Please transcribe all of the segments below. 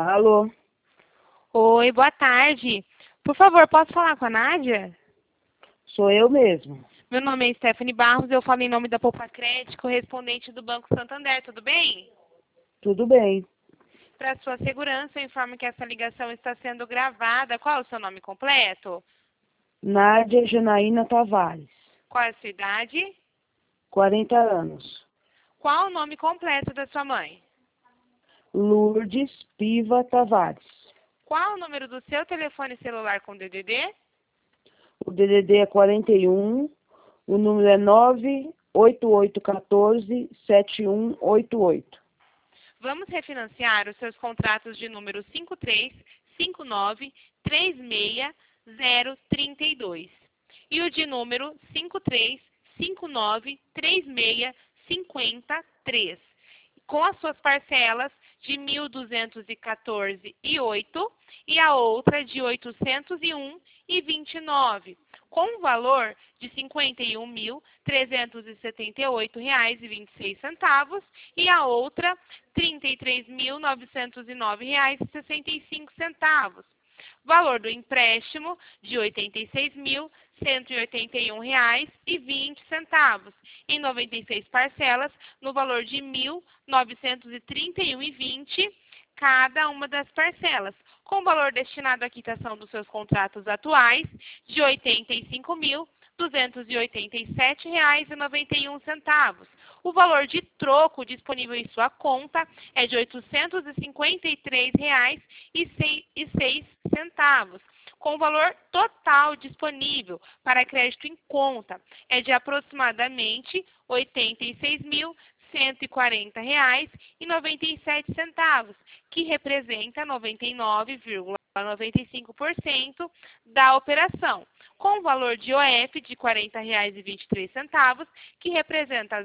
Alô? Oi, boa tarde. Por favor, posso falar com a Nádia? Sou eu mesmo. Meu nome é Stephanie Barros, eu falo em nome da Poupa Crédito, correspondente do Banco Santander, tudo bem? Tudo bem. Para sua segurança, eu informo que essa ligação está sendo gravada. Qual é o seu nome completo? Nádia Janaína Tavares, Qual é a sua idade? 40 anos. Qual o nome completo da sua mãe? Lourdes Piva Tavares. Qual o número do seu telefone celular com DDD? O DDD é 41, o número é 98814-7188. Vamos refinanciar os seus contratos de número 535936032 e o de número 535936503, com as suas parcelas de 1.214,08 e a outra de 801,29, com um valor de R$ 51.378,26 e a outra R$ 33.909,65. Valor do empréstimo de R$ 86.181,20 em 96 parcelas no valor de R$ 1.931,20 cada uma das parcelas, com valor destinado à quitação dos seus contratos atuais de R$ 85.287,91. O valor de troco disponível em sua conta é de R$ 853,06, com o valor total disponível para crédito em conta é de aproximadamente R$ 86.140,97, que representa 99,95% da operação, com o valor de OF de R$ 40,23, que representa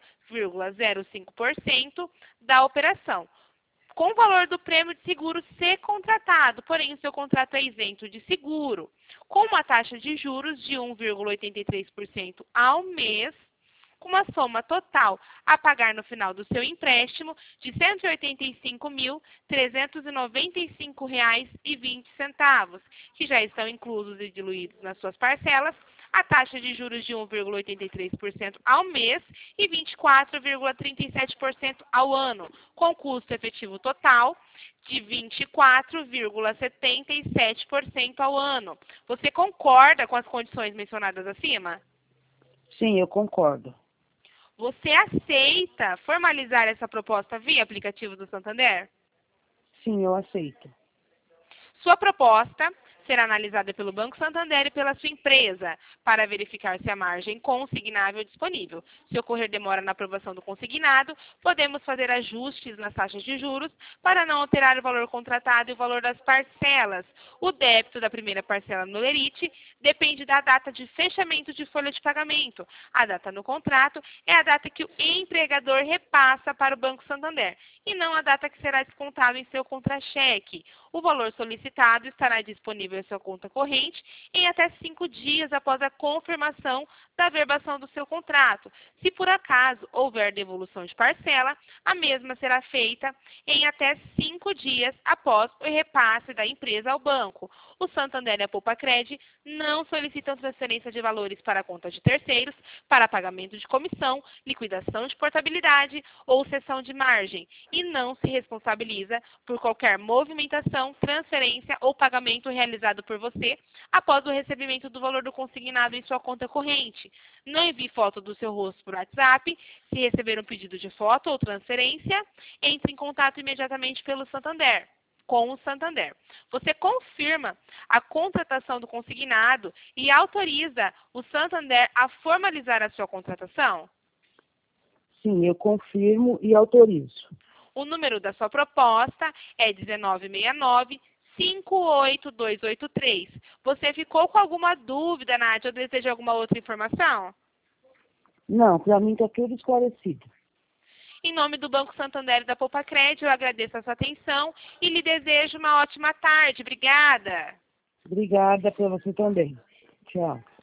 0,05% da operação, com o valor do prêmio de seguro ser contratado, porém o seu contrato é isento de seguro, com uma taxa de juros de 1,83% ao mês, com uma soma total a pagar no final do seu empréstimo de R$ 185.395,20, que já estão inclusos e diluídos nas suas parcelas, a taxa de juros de 1,83% ao mês e 24,37% ao ano, com custo efetivo total de 24,77% ao ano. Você concorda com as condições mencionadas acima? Sim, eu concordo. Você aceita formalizar essa proposta via aplicativo do Santander? Sim, eu aceito. Sua proposta será analisada pelo Banco Santander e pela sua empresa para verificar se a margem consignável é disponível. Se ocorrer demora na aprovação do consignado, podemos fazer ajustes nas taxas de juros para não alterar o valor contratado e o valor das parcelas. O débito da primeira parcela no lerite depende da data de fechamento de folha de pagamento. A data no contrato é a data que o empregador repassa para o Banco Santander e não a data que será descontado em seu contra-cheque. O valor solicitado estará disponível em sua conta corrente em até 5 dias após a confirmação da verbação do seu contrato. Se por acaso houver devolução de parcela, a mesma será feita em até 5 dias após o repasse da empresa ao banco. O Santander e a Poupa Crédito não solicitam transferência de valores para a conta de terceiros, para pagamento de comissão, liquidação de portabilidade ou cessão de margem e não se responsabiliza por qualquer movimentação, transferência ou pagamento realizado por você após o recebimento do valor do consignado em sua conta corrente. Não envie foto do seu rosto por WhatsApp. Se receber um pedido de foto ou transferência, entre em contato imediatamente com o Santander. Você confirma a contratação do consignado e autoriza o Santander a formalizar a sua contratação? Sim, eu confirmo e autorizo. O número da sua proposta é 1969-58283. Você ficou com alguma dúvida, Nádia, ou deseja alguma outra informação? Não, para mim está tudo esclarecido. Em nome do Banco Santander e da Poupa Crédito, eu agradeço a sua atenção e lhe desejo uma ótima tarde. Obrigada. Obrigada para você também. Tchau.